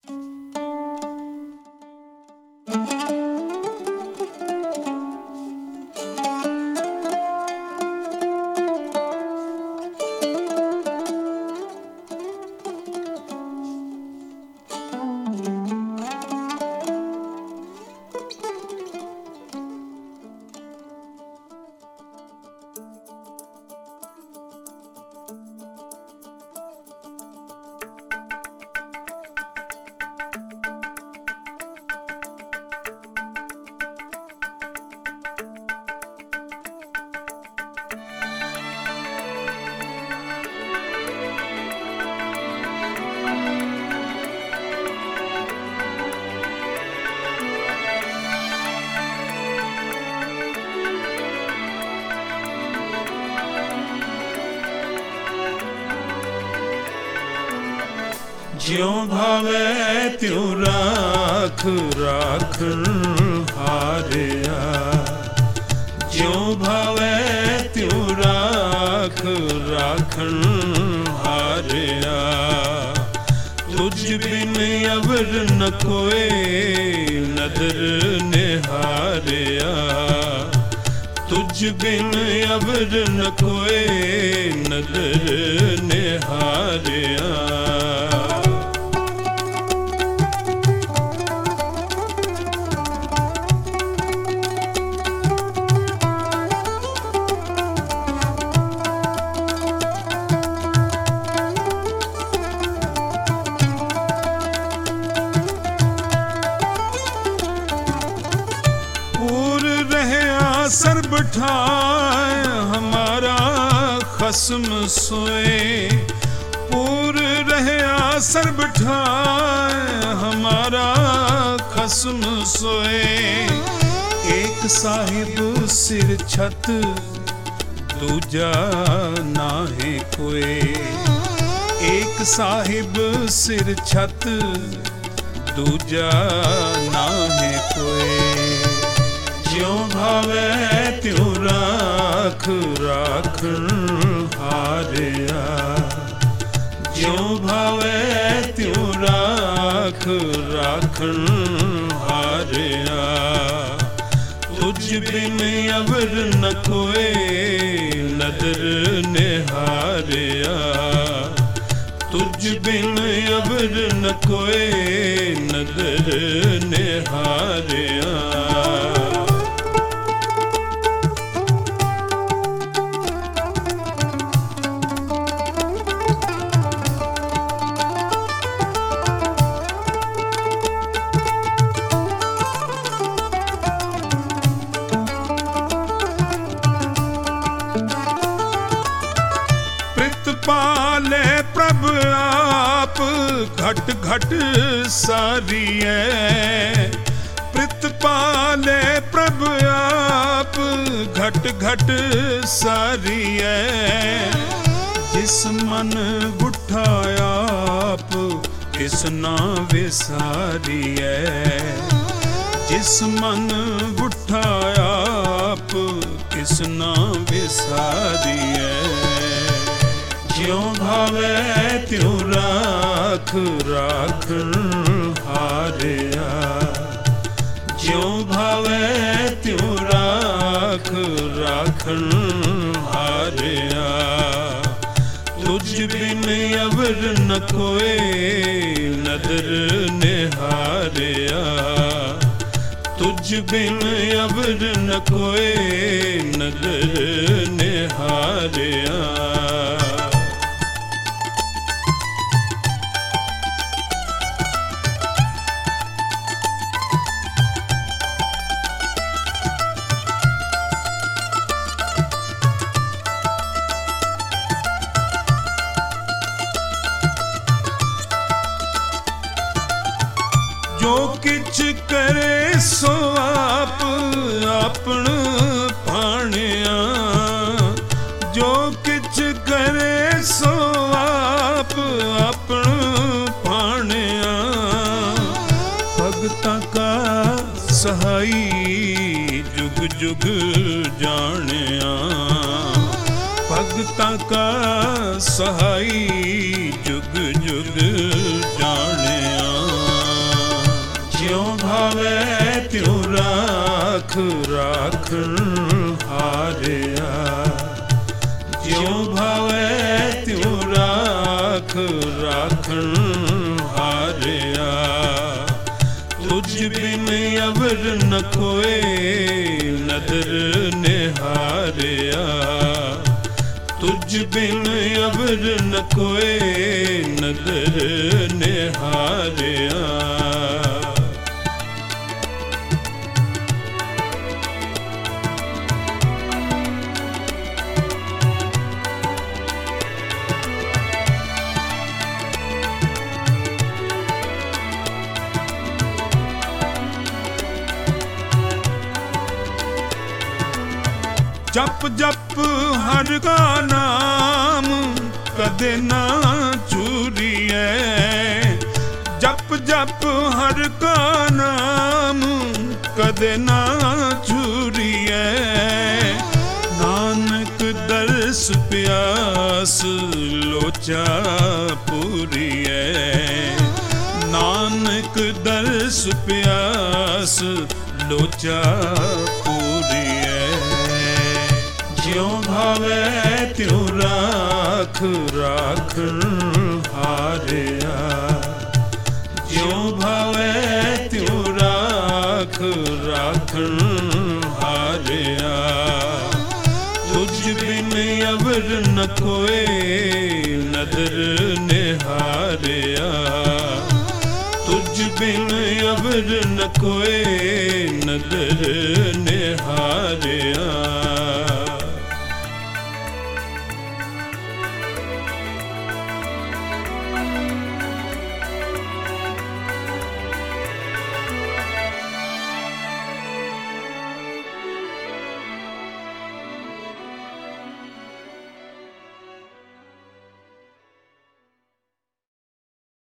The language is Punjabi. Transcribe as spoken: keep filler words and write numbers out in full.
ਜਿਉ ਭਾਵੈ ਤਿਉ ਰਾਖ ਰਾਖਣ ਹਾਰਿਆ, ਜਿਉ ਭਾਵੈ ਤਿਉ ਰਾਖ ਰਾਖਣ ਹਾਰਿਆ। ਤੁਝ ਬਿਨ ਅਵਰ ਨ ਕੋਇ ਨਦਰ ਨਿਹਾਰਿਆ, ਤੁਝ ਬਿਨ ਅਵਰ ਨ ਕੋਇ ਨਦਰ ਨਿਹਾਰਿਆ। सर्ब ठाय हमारा खसम सोए, पूर रहया सर्ब ठाय हमारा खसम सोए। एक साहिब सिर छत दूजा नाहे कोई, एक साहिब सिर छत दूजा नाहे कोई। ਜਿਉ ਭਾਵੈ ਤਿਉ ਰਾਖ ਰਾਖਣ ਹਾਰਿਆ, ਜਿਉ ਭਾਵੈ ਤਿਉ ਰਾਖ ਰਾਖਣ ਹਾਰਿਆ। ਤੁਝ ਬਿਨ ਅਵਰ ਨ ਕੋਇ ਨਦਰ ਨਿਹਾਰਿਆ, ਤੁਝ ਬਿਨ ਅਵਰ ਨ ਕੋਇ ਨਦਰ ਨਿਹਾਰਿਆ। पाले प्रभ आप घट घट सारिए, प्रित पाले प्रभ आप घट घट सारिए। जिस मन बुठा आप किस ना विसारिए, जिस मन बुठा आप किस ना विसारिए। ਜਿਉ ਭਾਵੈ ਤਿਉ ਰਾਖ ਰਾਖਣ ਹਾਰਿਆ, ਜਿਉ ਭਾਵੈ ਤਿਉ ਰਾਖ ਰਾਖਣ ਹਾਰਿਆ। ਤੁਝ ਬਿਨ ਅਵਰ ਨ ਕੋਇ ਨਦਰ ਨਿਹਾਰਿਆ, ਤੁਝ ਬਿਨ ਅਵਰ ਨ ਕੋਇ ਨਦਰ ਨਿਹਾਰਿਆ। ਜੋ ਕਿਛ ਕਰੇ ਸੋ ਆਪ ਆਪਣ ਭਾਣਿਆ, ਜੋ ਕਿਛ ਕਰੇ ਸੋ ਆਪ ਆਪਣ ਭਾਣਿਆ। ਭਗਤਾਂ ਕਾ ਸਹਾਈ ਜੁਗ ਜੁਗ ਜਾਣਿਆ, ਭਗਤਾਂ ਕਾ ਸਹਾਈ ਜੁਗ ਜੁਗ ਜਾਣਿਆ। ਰਾਖਣ ਹਾਰਿਆ। ਜਿਉ ਭਾਵੈ ਤਿਉ ਰਾਖ ਰਾਖਣ ਹਾਰਿਆ। ਤੁਝ ਬਿਨ ਅਵਰ ਨ ਕੋਇ ਨਦਰ ਨਿਹਾਰਿਆ। ਤੁਝ ਬਿਨ ਅਵਰ ਨ ਕੋਇ ਨਦਰ ਨਿਹਾਰਿਆ। ਜਪ ਜਪ ਹਰਿ ਕਾ ਨਾਮ ਕਦੇ ਨਾ ਚੂਰੀਐ। ਜਪ ਜਪ ਹਰਿ ਕਾ ਨਾਮ ਕਦੇ ਨਾ ਚੂਰੀਐ। ਨਾਨਕ ਦਰਸ ਪਿਆਸ ਲੋਚਾ ਪੂਰੀਐ। ਨਾਨਕ ਦਰਸ ਪਿਆਸ ਲੋਚਾ ਪੂਰੀਐ। ਜਿਉ ਭਾਵੈ ਤਿਉ ਰਾਖ ਰਾਖਣ ਹਾਰਿਆ। ਜਿਉ ਭਾਵੈ ਤਿਉ ਰਾਖ ਰਾਖਣ ਹਾਰਿਆ। ਤੁਝ ਬਿਨ ਅਵਰ ਨ ਕੋਇ ਨਦਰ ਨਿਹਾਰਿਆ। ਤੁਝ ਬਿਨ ਅਵਰ ਨ ਕੋਇ ਨਦਰ ਨਿਹਾਰਿਆ।